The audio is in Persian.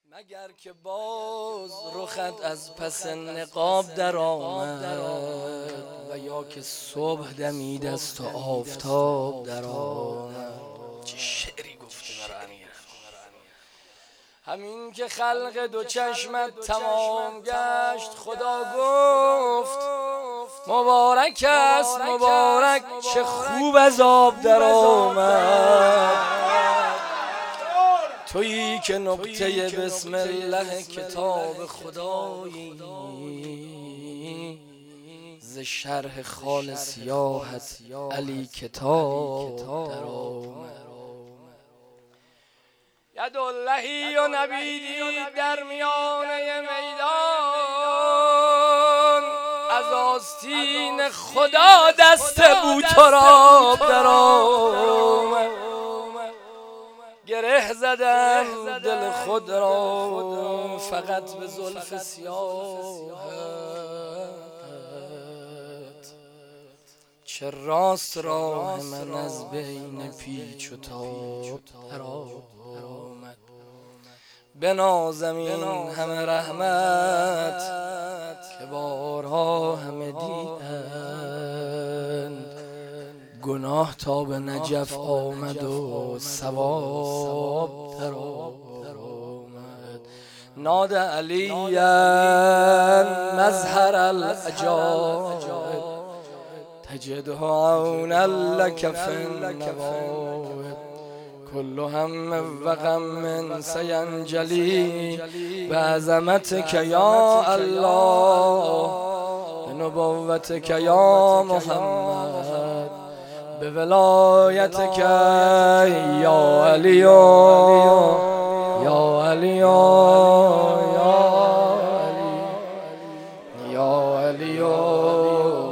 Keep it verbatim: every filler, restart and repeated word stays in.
مگر که باز رخت از پس نقاب در آمد و یا که صبح دمید از تو آفتاب در آمد. چه شعری گفته برای امیر. همین که خلق دو چشمت تمام گشت خدا گفت مبارک است مبارک چه خوب از آب در آمد. تویی که نقطه بسم الله کتاب خدایی ز شرح خال سیاحت علی کتاب در آمد. یداللهی و نبیدی در میانه میدان از آستین خدا دست بوتراب در آمد. گره زدم دل خود را فقط به زلف سیاهت، چه راست راه من از بین پیچ و تاب در آمد. بنازم این همه رحمت که بارها همه دیدند، گناه تا به نجف آمد و ثواب در آمد. ناد علی مظهر العجائب تجده عونا لک فی النوائب. كل هم و غم سینجلی بعظمتک یا الله بنبوتک یا محمد بولایتک یا علی یا علی یا علی یا علی